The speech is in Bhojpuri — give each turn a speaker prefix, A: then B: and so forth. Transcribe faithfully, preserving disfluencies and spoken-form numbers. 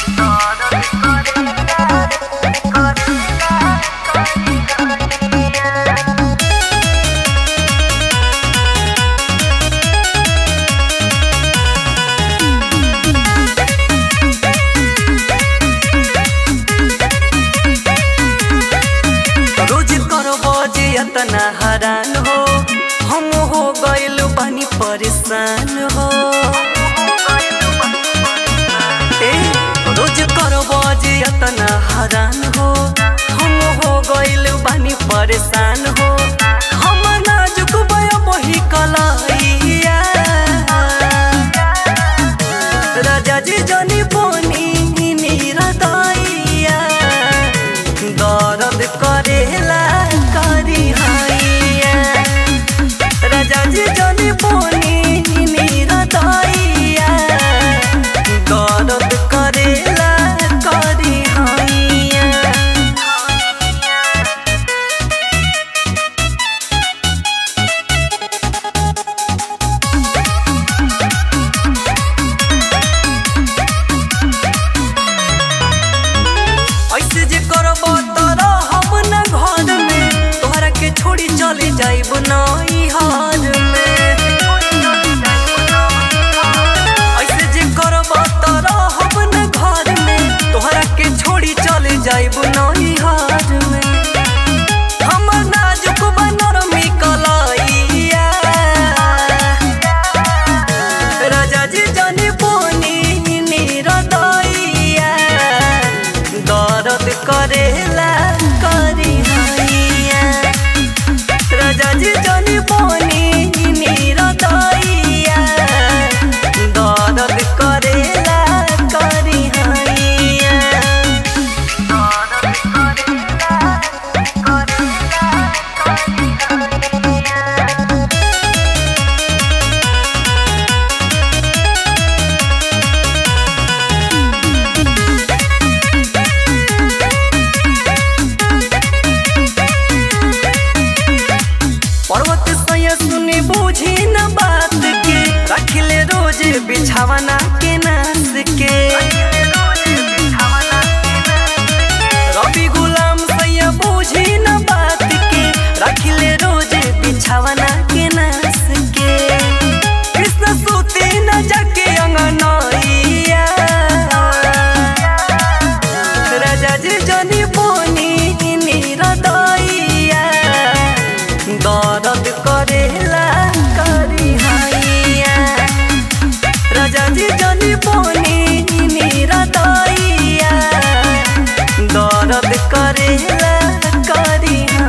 A: तना हरान हो हम हो गइल बानी परेशान हो ए रोज करबो जे तना हरान हो हम हो गइल बानी परेशान हो हम नाजुक बया बही कलाइया राजा जी जनी बोनी नीरा दैया दर्द करेला करी हैया राजा जी जनी बोनी नीरा दैया दर्द करेला करी हैया ऐसे जे करबो तोरा हम न घर में तोहरा के छोड़ी चले जाइब नई हार में ऐसे जे करबो तोरा हम न घर में तोहरा के छोड़ी चले जाइब नई हार में हम नाजुक बनर में कलाइया राजा जी जनी बोनी नीरा दैया दर्द करेला करी हैया राजा जी जनी बोनी नीरा दैया दर्द करेला करी हैया दर्द करेला करेला करी पर्वत सैया सुनी बूझी न बात के रखले रोज बिछावना के नास के रवि गुलाम सैया बूझी न बात के रखले रोज बिछावना के नास के कृष्ण सूती न जाके अंगनैया राजा जी जनी बोनी नीरा दैया दर्द करेला करी हैया राजा जी जनी बोनी नीरा दैया दर्द करेला करी